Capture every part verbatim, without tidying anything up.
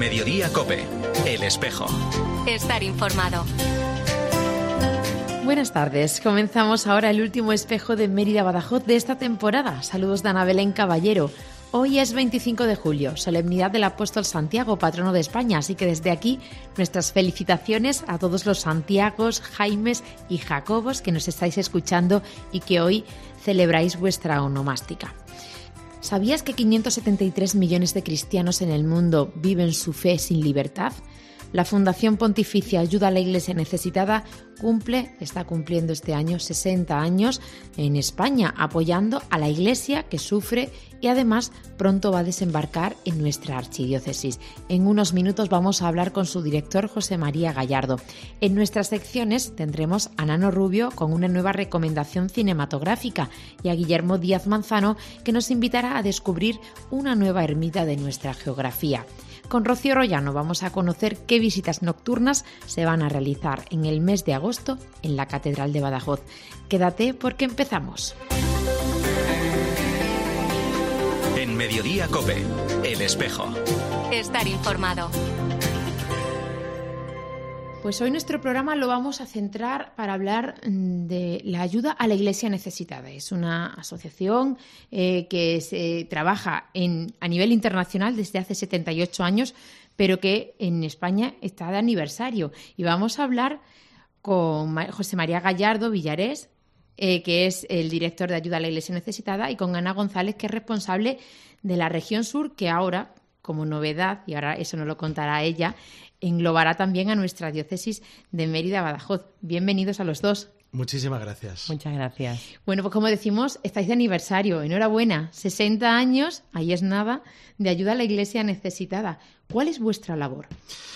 Mediodía COPE, El Espejo. Estar informado. Buenas tardes. Comenzamos ahora el último espejo de Mérida-Badajoz de esta temporada. Saludos de Ana Belén Caballero. Hoy es veinticinco de julio, solemnidad del apóstol Santiago, patrono de España, así que desde aquí nuestras felicitaciones a todos los Santiagos, Jaimes y Jacobos que nos estáis escuchando y que hoy celebráis vuestra onomástica. ¿Sabías que quinientos setenta y tres millones de cristianos en el mundo viven su fe sin libertad? La Fundación Pontificia Ayuda a la Iglesia Necesitada cumple, está cumpliendo este año sesenta años en España, apoyando a la Iglesia que sufre y además pronto va a desembarcar en nuestra archidiócesis. En unos minutos vamos a hablar con su director, José María Gallardo. En nuestras secciones tendremos a Nano Rubio con una nueva recomendación cinematográfica y a Guillermo Díaz Manzano, que nos invitará a descubrir una nueva ermita de nuestra geografía. Con Rocío Royano vamos a conocer qué visitas nocturnas se van a realizar en el mes de agosto en la Catedral de Badajoz. Quédate porque empezamos. En Mediodía COPE, El Espejo. Estar informado. Pues hoy nuestro programa lo vamos a centrar para hablar de la ayuda a la Iglesia necesitada. Es una asociación eh, que se trabaja en, a nivel internacional desde hace setenta y ocho años, pero que en España está de aniversario. Y vamos a hablar con José María Gallardo Villarés, eh, que es el director de ayuda a la Iglesia necesitada, y con Ana González, que es responsable de la región sur, que ahora, como novedad, y ahora eso nos lo contará ella, englobará también a nuestra diócesis de Mérida-Badajoz. Bienvenidos a los dos. Muchísimas gracias. Muchas gracias. Bueno, pues como decimos, estáis de aniversario. Enhorabuena. sesenta años, ahí es nada, de ayuda a la Iglesia necesitada. ¿Cuál es vuestra labor?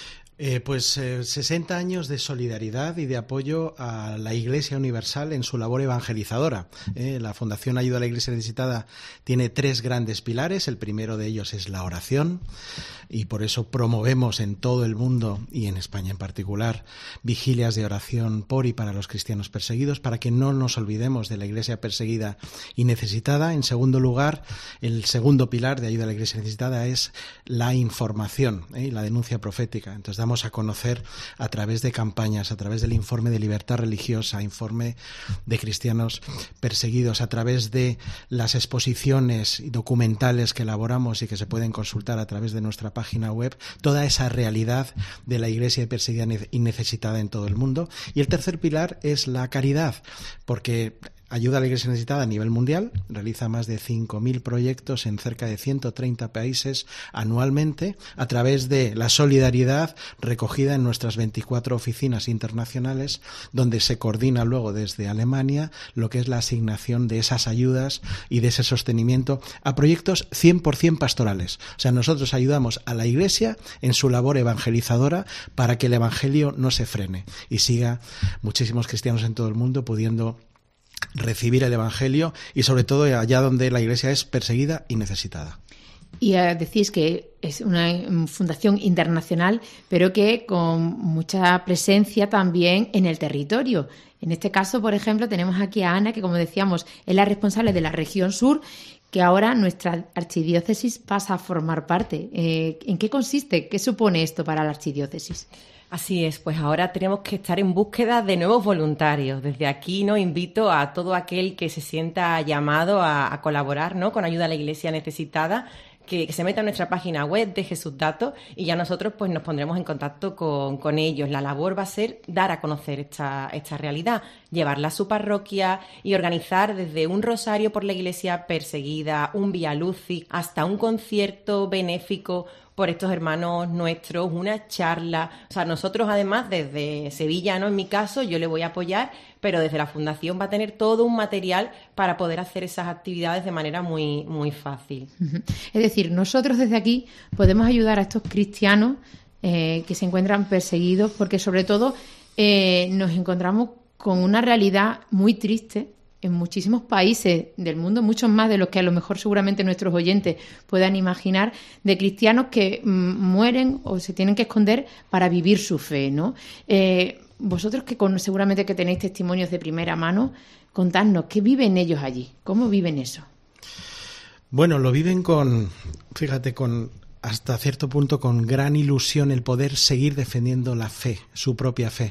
Eh, pues eh, sesenta años de solidaridad y de apoyo a la Iglesia Universal en su labor evangelizadora. Eh, la Fundación Ayuda a la Iglesia Necesitada tiene tres grandes pilares. El primero de ellos es la oración, y por eso promovemos en todo el mundo, y en España en particular, vigilias de oración por y para los cristianos perseguidos, para que no nos olvidemos de la Iglesia perseguida y necesitada. En segundo lugar, el segundo pilar de Ayuda a la Iglesia Necesitada es la información, eh, la denuncia profética. Entonces damos a conocer a través de campañas, a través del informe de libertad religiosa, informe de cristianos perseguidos, a través de las exposiciones documentales que elaboramos y que se pueden consultar a través de nuestra página web, toda esa realidad de la Iglesia perseguida y necesitada en todo el mundo. Y el tercer pilar es la caridad, porque Ayuda a la Iglesia Necesitada a nivel mundial realiza más de cinco mil proyectos en cerca de ciento treinta países anualmente, a través de la solidaridad recogida en nuestras veinticuatro oficinas internacionales, donde se coordina luego desde Alemania lo que es la asignación de esas ayudas y de ese sostenimiento a proyectos cien por ciento pastorales. O sea, nosotros ayudamos a la Iglesia en su labor evangelizadora para que el Evangelio no se frene y siga muchísimos cristianos en todo el mundo pudiendo recibir el Evangelio, y sobre todo allá donde la Iglesia es perseguida y necesitada. Y uh, decís que es una um, fundación internacional, pero que con mucha presencia también en el territorio. En este caso, por ejemplo, tenemos aquí a Ana, que, como decíamos, es la responsable de la región sur, que ahora nuestra archidiócesis pasa a formar parte. Eh, ¿En qué consiste? ¿Qué supone esto para la archidiócesis? Así es, pues ahora tenemos que estar en búsqueda de nuevos voluntarios. Desde aquí, ¿no?, invito a todo aquel que se sienta llamado a, a colaborar, ¿no?, con Ayuda a la Iglesia Necesitada, que, que se meta en nuestra página web, deje sus datos, y ya nosotros pues nos pondremos en contacto con, con ellos. La labor va a ser dar a conocer esta, esta realidad, llevarla a su parroquia y organizar desde un rosario por la Iglesia perseguida, un Vía Lucis, hasta un concierto benéfico por estos hermanos nuestros, una charla. O sea, nosotros además desde Sevilla, ¿no?, en mi caso, yo le voy a apoyar, pero desde la Fundación va a tener todo un material para poder hacer esas actividades de manera muy, muy fácil. Es decir, nosotros desde aquí podemos ayudar a estos cristianos eh, que se encuentran perseguidos, porque sobre todo eh, nos encontramos con una realidad muy triste en muchísimos países del mundo, muchos más de los que a lo mejor seguramente nuestros oyentes puedan imaginar, de cristianos que mm, mueren o se tienen que esconder para vivir su fe, ¿no? Eh, vosotros que con, seguramente que tenéis testimonios de primera mano, contadnos, ¿qué viven ellos allí? ¿Cómo viven eso? Bueno, lo viven con, fíjate, con hasta cierto punto con gran ilusión el poder seguir defendiendo la fe, su propia fe.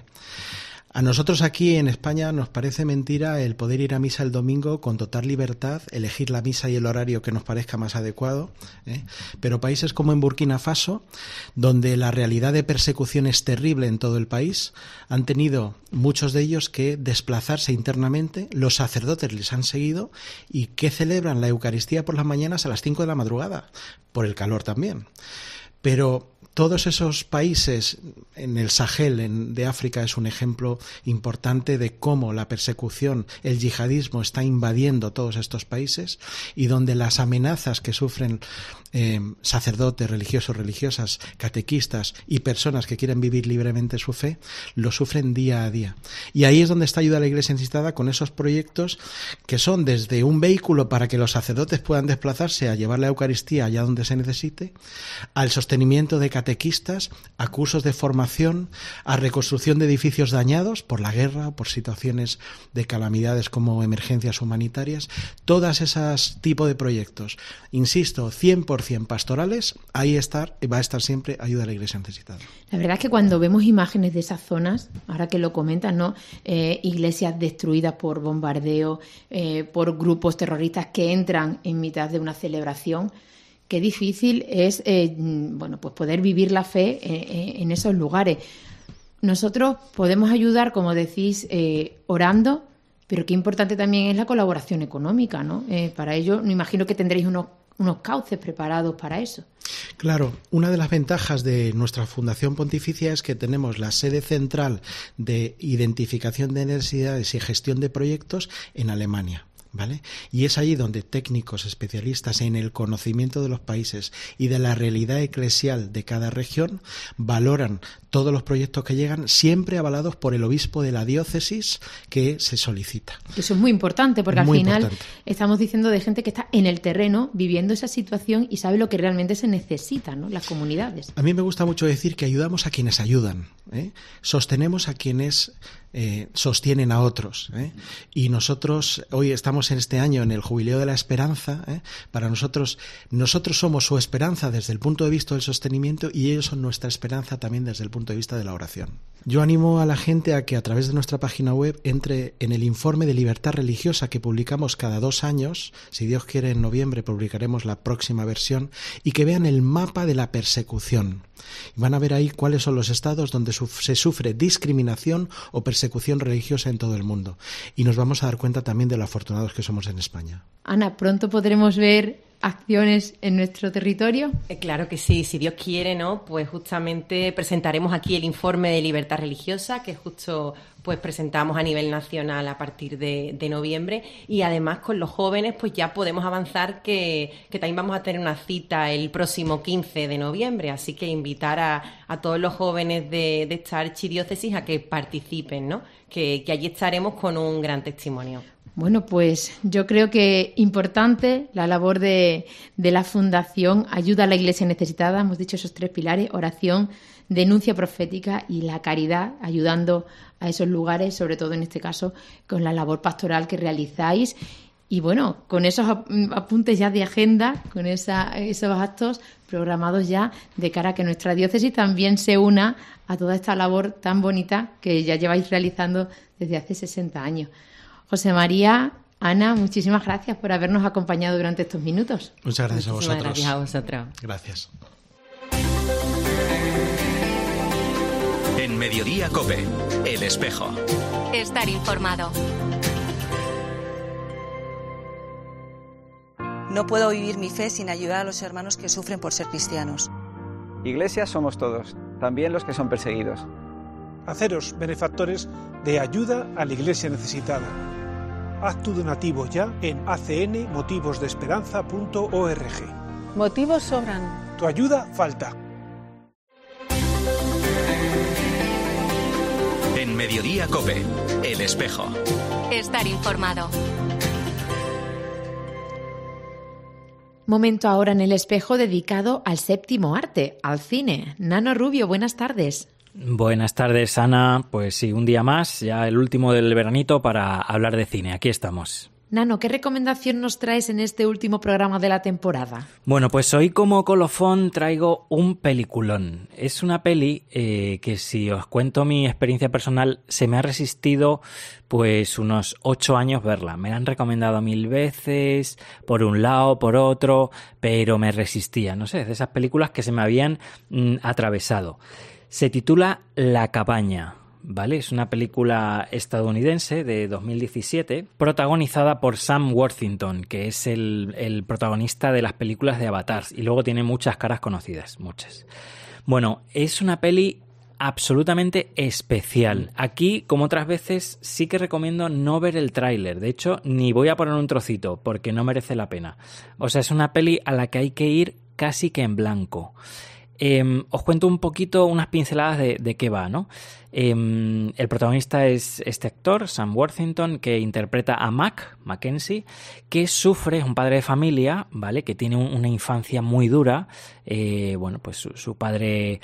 A nosotros aquí en España nos parece mentira el poder ir a misa el domingo con total libertad, elegir la misa y el horario que nos parezca más adecuado, ¿eh? Pero países como en Burkina Faso, donde la realidad de persecución es terrible en todo el país, han tenido muchos de ellos que desplazarse internamente, los sacerdotes les han seguido y que celebran la Eucaristía por las mañanas a las cinco de la madrugada, por el calor también. Pero todos esos países, en el Sahel en, de África es un ejemplo importante de cómo la persecución, el yihadismo está invadiendo todos estos países y donde las amenazas que sufren eh, sacerdotes, religiosos, religiosas, catequistas y personas que quieren vivir libremente su fe, lo sufren día a día. Y ahí es donde está Ayuda a la Iglesia Necesitada con esos proyectos que son desde un vehículo para que los sacerdotes puedan desplazarse a llevar la Eucaristía allá donde se necesite, al sostenimiento de catequistas, a cursos de formación, a reconstrucción de edificios dañados por la guerra o por situaciones de calamidades como emergencias humanitarias. Todas esas tipos de proyectos, insisto, cien por ciento pastorales, ahí está, va a estar siempre Ayuda a la Iglesia Necesitada. La verdad es que cuando vemos imágenes de esas zonas, ahora que lo comentan, ¿no? Eh, iglesias destruidas por bombardeo, eh, por grupos terroristas que entran en mitad de una celebración, qué difícil es eh, bueno, pues poder vivir la fe en, en esos lugares. Nosotros podemos ayudar, como decís, eh, orando, pero qué importante también es la colaboración económica, ¿no? Eh, para ello, me imagino que tendréis unos, unos cauces preparados para eso. Claro, una de las ventajas de nuestra Fundación Pontificia es que tenemos la sede central de identificación de necesidades y gestión de proyectos en Alemania. ¿Vale? Y es allí donde técnicos especialistas en el conocimiento de los países y de la realidad eclesial de cada región valoran todos los proyectos que llegan, siempre avalados por el obispo de la diócesis que se solicita. Eso es muy importante porque muy al final importante. Estamos diciendo de gente que está en el terreno viviendo esa situación y sabe lo que realmente se necesita, ¿no? Las comunidades. A mí me gusta mucho decir que ayudamos a quienes ayudan, ¿eh? Sostenemos a quienes eh, sostienen a otros, ¿eh? Y nosotros hoy estamos en este año en el Jubileo de la Esperanza, ¿eh? Para nosotros, nosotros somos su esperanza desde el punto de vista del sostenimiento y ellos son nuestra esperanza también desde el punto de vista de la oración. Yo animo a la gente a que a través de nuestra página web entre en el informe de libertad religiosa que publicamos cada dos años, si Dios quiere en noviembre publicaremos la próxima versión, y que vean el mapa de la persecución. Van a ver ahí cuáles son los estados donde se sufre discriminación o persecución religiosa en todo el mundo. Y nos vamos a dar cuenta también de lo afortunados que somos en España. Ana, ¿pronto podremos ver acciones en nuestro territorio? Eh, claro que sí, si Dios quiere, ¿no? Pues justamente presentaremos aquí el informe de libertad religiosa que justo pues presentamos a nivel nacional a partir de, de noviembre, y además con los jóvenes pues ya podemos avanzar que, que también vamos a tener una cita el próximo quince de noviembre, así que invitar a, a todos los jóvenes de, de esta archidiócesis a que participen, ¿no? Que, que allí estaremos con un gran testimonio. Bueno, pues yo creo que importante la labor de, de la Fundación Ayuda a la Iglesia Necesitada. Hemos dicho esos tres pilares: oración, denuncia profética y la caridad, ayudando a esos lugares, sobre todo en este caso con la labor pastoral que realizáis. Y bueno, con esos apuntes ya de agenda, con esa, esos actos programados ya de cara a que nuestra diócesis también se una a toda esta labor tan bonita que ya lleváis realizando desde hace sesenta años. José María, Ana, muchísimas gracias por habernos acompañado durante estos minutos. Muchas gracias Muchísimas a vosotros. Gracias a vosotros. Gracias. En Mediodía COPE, El Espejo. Estar informado. No puedo vivir mi fe sin ayudar a los hermanos que sufren por ser cristianos. Iglesia somos todos, también los que son perseguidos. Haceros benefactores de Ayuda a la Iglesia Necesitada. Haz tu donativo ya en a c n motivos de esperanza punto org. Motivos sobran. Tu ayuda falta. En Mediodía COPE, El Espejo. Estar informado. Momento ahora en El Espejo dedicado al séptimo arte, al cine. Nano Rubio, buenas tardes. Buenas tardes, Ana. Pues sí, un día más, ya el último del veranito para hablar de cine. Aquí estamos. Nano, ¿qué recomendación nos traes en este último programa de la temporada? Bueno, pues hoy como colofón traigo un peliculón. Es una peli eh, que, si os cuento mi experiencia personal, se me ha resistido pues unos ocho años verla. Me la han recomendado mil veces, por un lado, por otro, pero me resistía. No sé, de esas películas que se me habían mm, atravesado. Se titula La cabaña. ¿Vale? Es una película estadounidense de dos mil diecisiete protagonizada por Sam Worthington, que es el, el protagonista de las películas de Avatar, y luego tiene muchas caras conocidas, muchas. Bueno, es una peli absolutamente especial. Aquí, como otras veces, sí que recomiendo no ver el tráiler. De hecho, ni voy a poner un trocito porque no merece la pena. O sea, es una peli a la que hay que ir casi que en blanco. Eh, os cuento un poquito, unas pinceladas de, de qué va, ¿no? Eh, el protagonista es este actor, Sam Worthington, que interpreta a Mac, Mackenzie, que sufre, es un padre de familia, ¿vale? Que tiene un, una infancia muy dura. Eh, bueno, pues su, su padre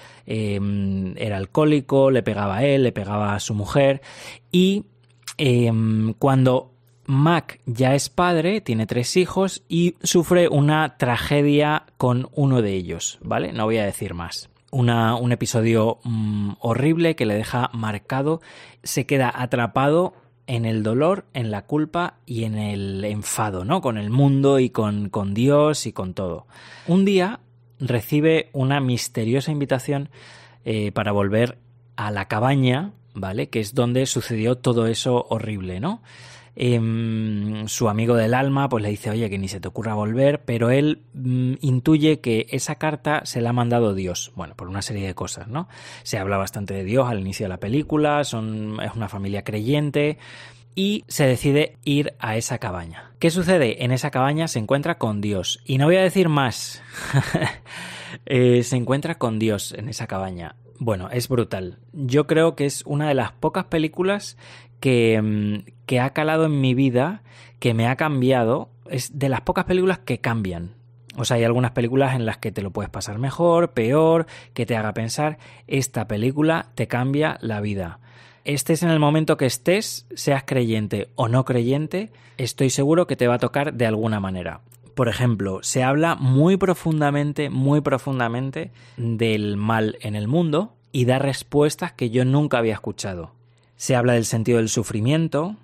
eh, era alcohólico, le pegaba a él, le pegaba a su mujer, y eh, cuando Mac ya es padre, tiene tres hijos y sufre una tragedia con uno de ellos, ¿vale? No voy a decir más. Una, un episodio mmm, horrible que le deja marcado, se queda atrapado en el dolor, en la culpa y en el enfado, ¿no? Con el mundo y con, con Dios y con todo. Un día recibe una misteriosa invitación eh, para volver a la cabaña, ¿vale? Que es donde sucedió todo eso horrible, ¿no? Eh, su amigo del alma pues le dice, oye, que ni se te ocurra volver, pero él mm, intuye que esa carta se la ha mandado Dios, bueno, por una serie de cosas, ¿no? Se habla bastante de Dios al inicio de la película, son, es una familia creyente, y se decide ir a esa cabaña. ¿Qué sucede? En esa cabaña se encuentra con Dios, y no voy a decir más. eh, se encuentra con Dios en esa cabaña. Bueno, es brutal. Yo creo que es una de las pocas películas que, que ha calado en mi vida, que me ha cambiado. Es de las pocas películas que cambian. O sea, hay algunas películas en las que te lo puedes pasar mejor, peor, que te haga pensar. Esta película te cambia la vida. Estés en el momento que estés, seas creyente o no creyente, estoy seguro que te va a tocar de alguna manera. Por ejemplo, se habla muy profundamente, muy profundamente del mal en el mundo y da respuestas que yo nunca había escuchado. Se habla del sentido del sufrimiento,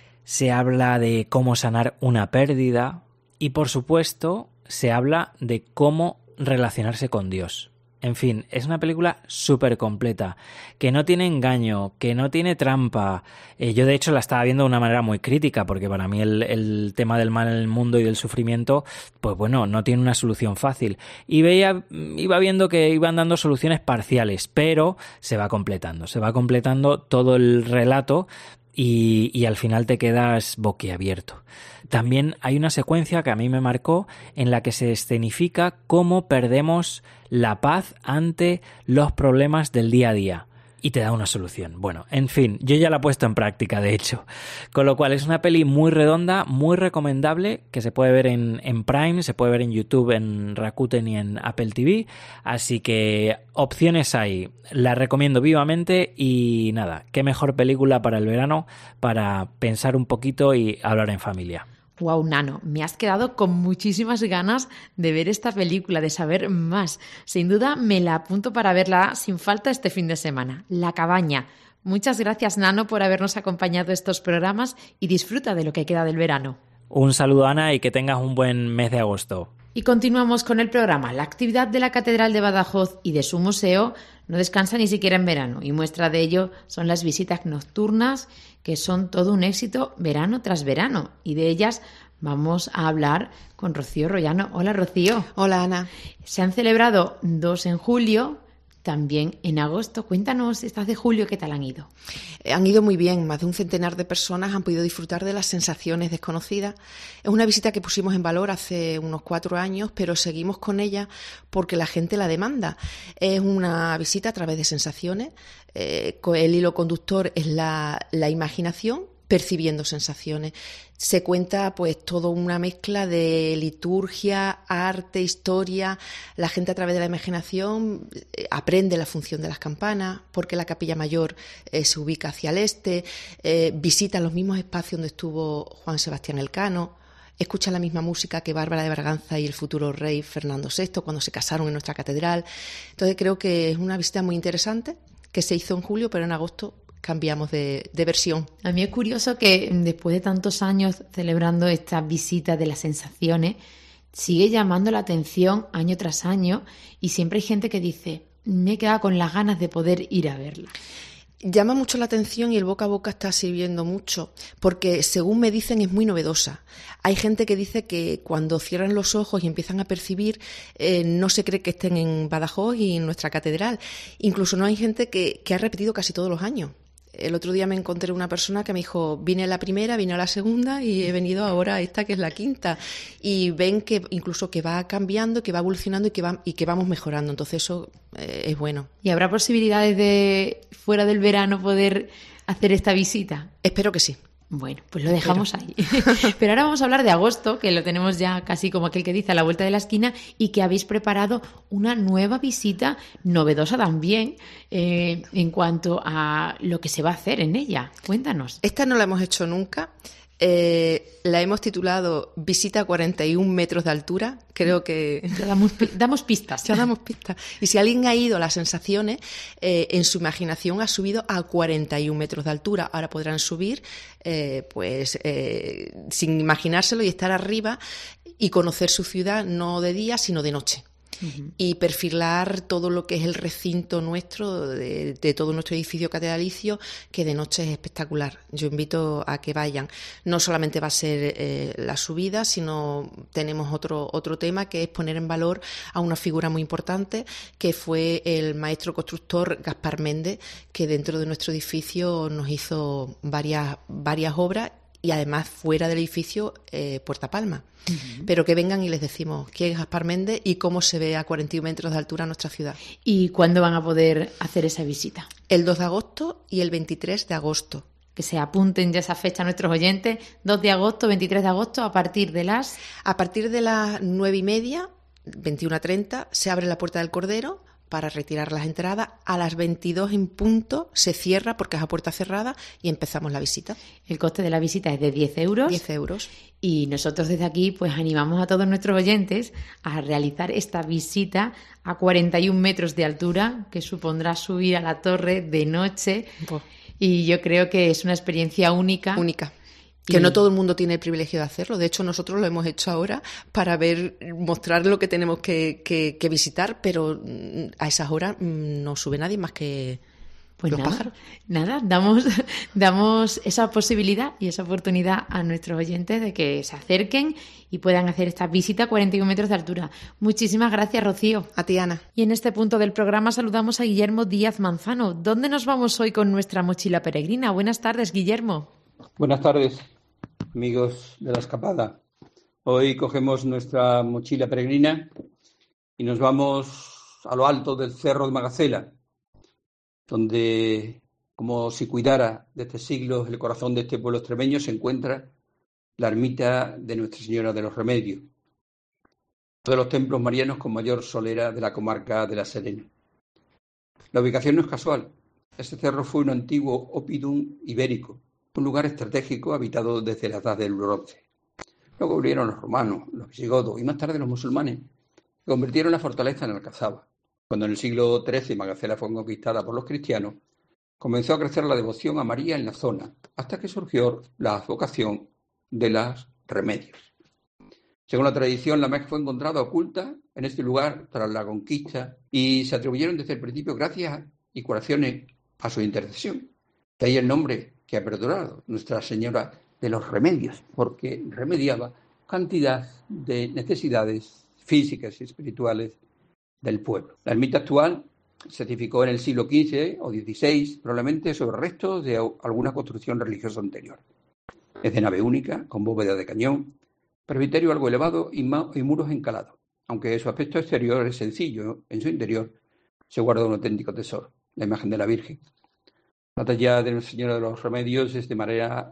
se habla de cómo sanar una pérdida y, por supuesto, se habla de cómo relacionarse con Dios. En fin, es una película súper completa, que no tiene engaño, que no tiene trampa. Eh, yo, de hecho, la estaba viendo de una manera muy crítica, porque para mí el, el tema del mal en el mundo y del sufrimiento, pues bueno, no tiene una solución fácil. Y veía, iba viendo que iban dando soluciones parciales, pero se va completando, se va completando todo el relato y, y al final te quedas boquiabierto. También hay una secuencia que a mí me marcó en la que se escenifica cómo perdemos la paz ante los problemas del día a día y te da una solución. Bueno, en fin, yo ya la he puesto en práctica, de hecho. Con lo cual es una peli muy redonda, muy recomendable, que se puede ver en, en Prime, se puede ver en YouTube, en Rakuten y en Apple T V. Así que opciones hay. La recomiendo vivamente y nada, qué mejor película para el verano para pensar un poquito y hablar en familia. Wow, Nano, me has quedado con muchísimas ganas de ver esta película, de saber más. Sin duda me la apunto para verla sin falta este fin de semana. La cabaña. Muchas gracias, Nano, por habernos acompañado estos programas y disfruta de lo que queda del verano. Un saludo, Ana, y que tengas un buen mes de agosto. Y continuamos con el programa. La actividad de la Catedral de Badajoz y de su museo no descansa ni siquiera en verano, y muestra de ello son las visitas nocturnas, que son todo un éxito verano tras verano, y de ellas vamos a hablar con Rocío Royano. Hola, Rocío. Hola, Ana. Se han celebrado dos en julio, también en agosto. Cuéntanos, estas de julio, ¿qué tal han ido? Eh, han ido muy bien. Más de un centenar de personas han podido disfrutar de las sensaciones desconocidas. Es una visita que pusimos en valor hace unos cuatro años, pero seguimos con ella porque la gente la demanda. Es una visita a través de sensaciones. Eh, el hilo conductor es la, la imaginación, percibiendo sensaciones. Se cuenta pues toda una mezcla de liturgia, arte, historia. La gente a través de la imaginación eh, aprende la función de las campanas, porque la capilla mayor eh, se ubica hacia el este, eh, visita los mismos espacios donde estuvo Juan Sebastián Elcano, escucha la misma música que Bárbara de Braganza y el futuro rey Fernando sexto cuando se casaron en nuestra catedral. Entonces creo que es una visita muy interesante que se hizo en julio, pero en agosto cambiamos de, de versión. A mí es curioso que después de tantos años celebrando estas visitas de las sensaciones, sigue llamando la atención año tras año y siempre hay gente que dice, me he quedado con las ganas de poder ir a verla. Llama mucho la atención y el boca a boca está sirviendo mucho, porque según me dicen es muy novedosa. Hay gente que dice que cuando cierran los ojos y empiezan a percibir, eh, no se cree que estén en Badajoz y en nuestra catedral. Incluso no hay gente que, que ha repetido casi todos los años. El otro día me encontré una persona que me dijo, vine a la primera, vine a la segunda y he venido ahora a esta que es la quinta. Y ven que incluso que va cambiando, que va evolucionando y que, va, y que vamos mejorando. Entonces eso eh, es bueno. ¿Y habrá posibilidades de, fuera del verano, poder hacer esta visita? Espero que sí. Bueno, pues lo dejamos Pero. ahí. Pero ahora vamos a hablar de agosto, que lo tenemos ya casi como aquel que dice a la vuelta de la esquina, y que habéis preparado una nueva visita novedosa también eh, en cuanto a lo que se va a hacer en ella. Cuéntanos. Esta no la hemos hecho nunca. Eh, la hemos titulado Visita a cuarenta y un metros de altura. Creo que... Ya damos, damos pistas. Ya damos pistas. Y si alguien ha ido a las sensaciones, eh, en su imaginación ha subido a cuarenta y un metros de altura. Ahora podrán subir eh, pues eh, sin imaginárselo y estar arriba y conocer su ciudad no de día, sino de noche. Uh-huh. Y perfilar todo lo que es el recinto nuestro, de, de todo nuestro edificio catedralicio, que de noche es espectacular. Yo invito a que vayan. No solamente va a ser eh, la subida, sino tenemos otro, otro tema que es poner en valor a una figura muy importante, que fue el maestro constructor Gaspar Méndez, que dentro de nuestro edificio nos hizo varias, varias obras, y además fuera del edificio eh, Puerta Palma. Uh-huh. Pero que vengan y les decimos quién es Gaspar Méndez y cómo se ve a cuarenta y un metros de altura nuestra ciudad. ¿Y cuándo van a poder hacer esa visita? El dos de agosto y el veintitrés de agosto. Que se apunten ya esa fecha a nuestros oyentes, dos de agosto, veintitrés de agosto, a partir de las... A partir de las nueve y media, veintiuna a treinta, se abre la Puerta del Cordero para retirar las entradas. A las veintidós en punto se cierra porque es a puerta cerrada y empezamos la visita. El coste de la visita es de diez euros. diez euros. Y nosotros desde aquí pues animamos a todos nuestros oyentes a realizar esta visita a cuarenta y un metros de altura, que supondrá subir a la torre de noche. Oh. Y yo creo que es una experiencia única. Única. Que y... no todo el mundo tiene el privilegio de hacerlo. De hecho, nosotros lo hemos hecho ahora para ver, mostrar lo que tenemos que, que, que visitar, pero a esas horas no sube nadie más que pues los nada, pájaros. Nada, damos, damos esa posibilidad y esa oportunidad a nuestros oyentes de que se acerquen y puedan hacer esta visita a cuarenta y un metros de altura. Muchísimas gracias, Rocío. A ti, Ana. Y en este punto del programa saludamos a Guillermo Díaz Manzano. ¿Dónde nos vamos hoy con nuestra mochila peregrina? Buenas tardes, Guillermo. Buenas tardes, amigos de la escapada. Hoy cogemos nuestra mochila peregrina y nos vamos a lo alto del Cerro de Magacela, donde, como si cuidara desde siglos el corazón de este pueblo extremeño, se encuentra la ermita de Nuestra Señora de los Remedios, uno de los templos marianos con mayor solera de la comarca de La Serena. La ubicación no es casual. Este cerro fue un antiguo oppidum ibérico, un lugar estratégico habitado desde la edad del bronce. Luego volvieron los romanos, los visigodos y más tarde los musulmanes, que convirtieron la fortaleza en alcazaba. Cuando en el siglo trece Magacela fue conquistada por los cristianos, comenzó a crecer la devoción a María en la zona, hasta que surgió la advocación de los Remedios. Según la tradición, la Mec fue encontrada oculta en este lugar tras la conquista y se atribuyeron desde el principio gracias y curaciones a su intercesión. De ahí el nombre que ha perdurado, Nuestra Señora de los Remedios, porque remediaba cantidad de necesidades físicas y espirituales del pueblo. La ermita actual se edificó en el siglo quince o dieciséis, probablemente sobre restos de alguna construcción religiosa anterior. Es de nave única, con bóveda de cañón, presbiterio algo elevado y, ma- y muros encalados. Aunque su aspecto exterior es sencillo, en su interior se guarda un auténtico tesoro, la imagen de la Virgen. La talla de Nuestra Señora de los Remedios es de madera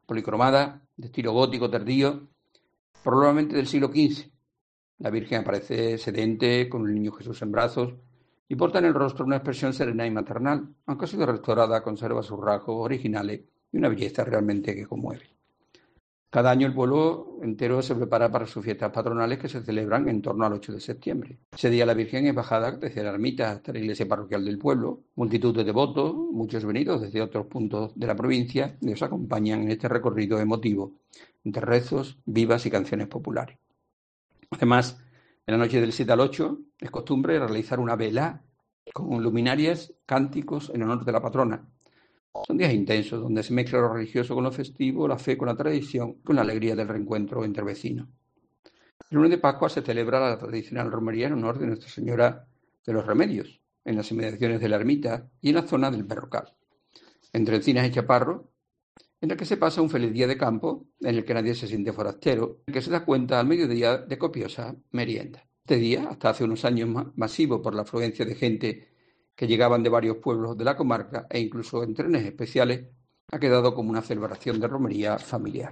policromada, de estilo gótico tardío, probablemente del siglo quince. La Virgen aparece sedente, con el niño Jesús en brazos, y porta en el rostro una expresión serena y maternal, aunque ha sido restaurada, conserva sus rasgos originales y una belleza realmente que conmueve. Cada año el pueblo entero se prepara para sus fiestas patronales que se celebran en torno al ocho de septiembre. Ese día la Virgen es bajada desde la ermita hasta la iglesia parroquial del pueblo. Multitud de devotos, muchos venidos desde otros puntos de la provincia, nos acompañan en este recorrido emotivo, entre rezos, vivas y canciones populares. Además, en la noche del siete al ocho es costumbre realizar una vela con luminarias, cánticos en honor de la patrona. Son días intensos donde se mezcla lo religioso con lo festivo, la fe con la tradición, con la alegría del reencuentro entre vecinos. El lunes de Pascua se celebra la tradicional romería en honor de Nuestra Señora de los Remedios, en las inmediaciones de la ermita y en la zona del Berrocal, entre encinas y chaparros, en el que se pasa un feliz día de campo, en el que nadie se siente forastero, en el que se da cuenta al mediodía de copiosa merienda. Este día, hasta hace unos años masivo por la afluencia de gente que llegaban de varios pueblos de la comarca e incluso en trenes especiales, ha quedado como una celebración de romería familiar.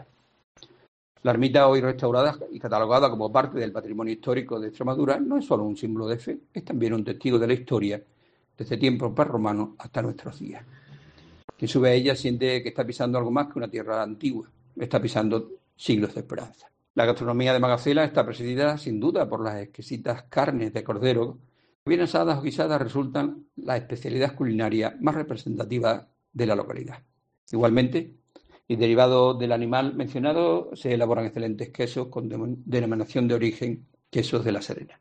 La ermita, hoy restaurada y catalogada como parte del patrimonio histórico de Extremadura, no es solo un símbolo de fe, es también un testigo de la historia desde tiempos prerromanos hasta nuestros días. Quien sube a ella siente que está pisando algo más que una tierra antigua, está pisando siglos de esperanza. La gastronomía de Magacela está presidida sin duda por las exquisitas carnes de cordero, que bien asadas o guisadas resultan la especialidad culinaria más representativa de la localidad. Igualmente, y derivado del animal mencionado, se elaboran excelentes quesos con denominación de origen, quesos de La Serena.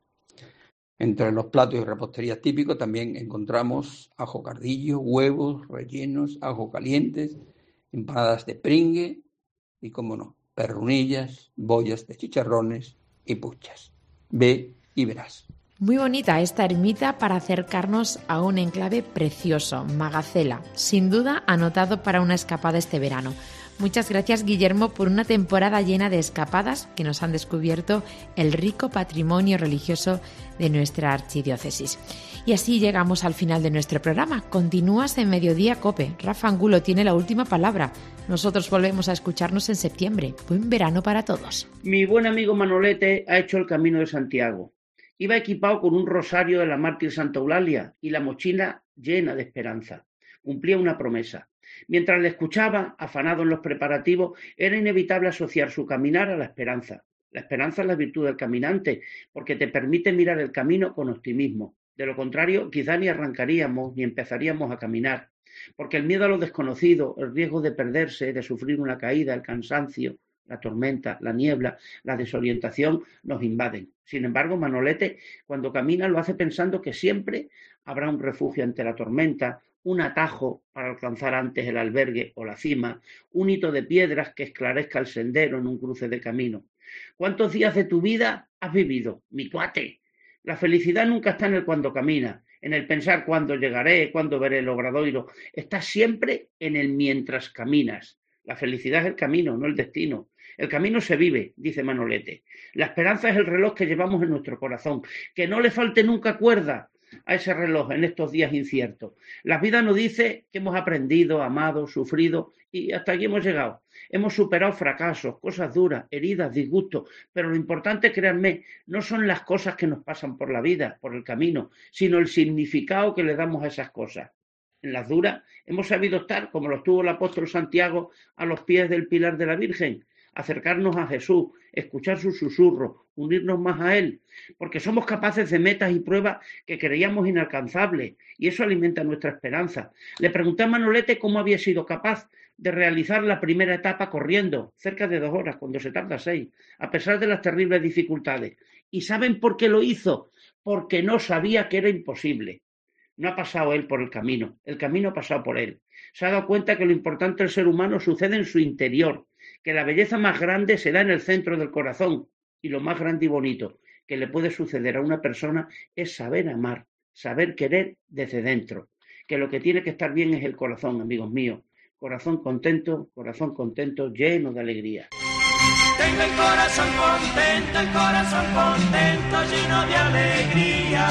Entre los platos y reposterías típicos también encontramos ajo cardillo, huevos, rellenos, ajo calientes, empanadas de pringue y, como no, perrunillas, bollas de chicharrones y puchas. Ve y verás. Muy bonita esta ermita para acercarnos a un enclave precioso, Magacela, sin duda anotado para una escapada este verano. Muchas gracias, Guillermo, por una temporada llena de escapadas que nos han descubierto el rico patrimonio religioso de nuestra archidiócesis. Y así llegamos al final de nuestro programa. Continúas en Mediodía COPE. Rafa Angulo tiene la última palabra. Nosotros volvemos a escucharnos en septiembre. Buen verano para todos. Mi buen amigo Manolete ha hecho el Camino de Santiago. Iba equipado con un rosario de la mártir Santa Eulalia y la mochila llena de esperanza. Cumplía una promesa. Mientras le escuchaba, afanado en los preparativos, era inevitable asociar su caminar a la esperanza. La esperanza es la virtud del caminante, porque te permite mirar el camino con optimismo. De lo contrario, quizá ni arrancaríamos ni empezaríamos a caminar, porque el miedo a lo desconocido, el riesgo de perderse, de sufrir una caída, el cansancio, la tormenta, la niebla, la desorientación nos invaden. Sin embargo, Manolete, cuando camina, lo hace pensando que siempre habrá un refugio ante la tormenta, un atajo para alcanzar antes el albergue o la cima, un hito de piedras que esclarezca el sendero en un cruce de camino. ¿Cuántos días de tu vida has vivido, mi cuate? La felicidad nunca está en el cuando camina, en el pensar cuándo llegaré, cuándo veré el obradoiro. Está siempre en el mientras caminas. La felicidad es el camino, no el destino. El camino se vive, dice Manolete. La esperanza es el reloj que llevamos en nuestro corazón. Que no le falte nunca cuerda a ese reloj en estos días inciertos. La vida nos dice que hemos aprendido, amado, sufrido y hasta aquí hemos llegado. Hemos superado fracasos, cosas duras, heridas, disgustos, pero lo importante, créanme, no son las cosas que nos pasan por la vida, por el camino, sino el significado que le damos a esas cosas. En las duras hemos sabido estar, como lo estuvo el apóstol Santiago, a los pies del pilar de la Virgen, acercarnos a Jesús, escuchar su susurro, unirnos más a Él, porque somos capaces de metas y pruebas que creíamos inalcanzables, y eso alimenta nuestra esperanza. Le pregunté a Manolete cómo había sido capaz de realizar la primera etapa corriendo, cerca de dos horas, cuando se tarda seis, a pesar de las terribles dificultades. ¿Y saben por qué lo hizo? Porque no sabía que era imposible. No ha pasado él por el camino, el camino ha pasado por él. Se ha dado cuenta que lo importante del ser humano sucede en su interior, que la belleza más grande se da en el centro del corazón, y lo más grande y bonito que le puede suceder a una persona es saber amar, saber querer desde dentro, que lo que tiene que estar bien es el corazón, amigos míos. Corazón contento, corazón contento, lleno de alegría. Tengo el corazón contento, el corazón contento, lleno de alegría.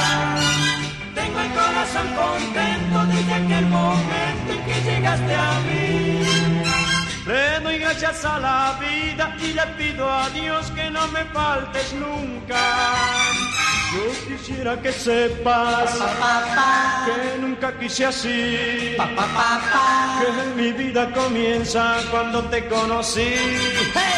Tengo el corazón contento desde aquel momento en que llegaste a mí. Le doy gracias a la vida y le pido a Dios que no me faltes nunca. Yo quisiera que sepas pa, pa, pa, que nunca quise así, pa, pa, pa, pa, que mi vida comienza cuando te conocí. Hey.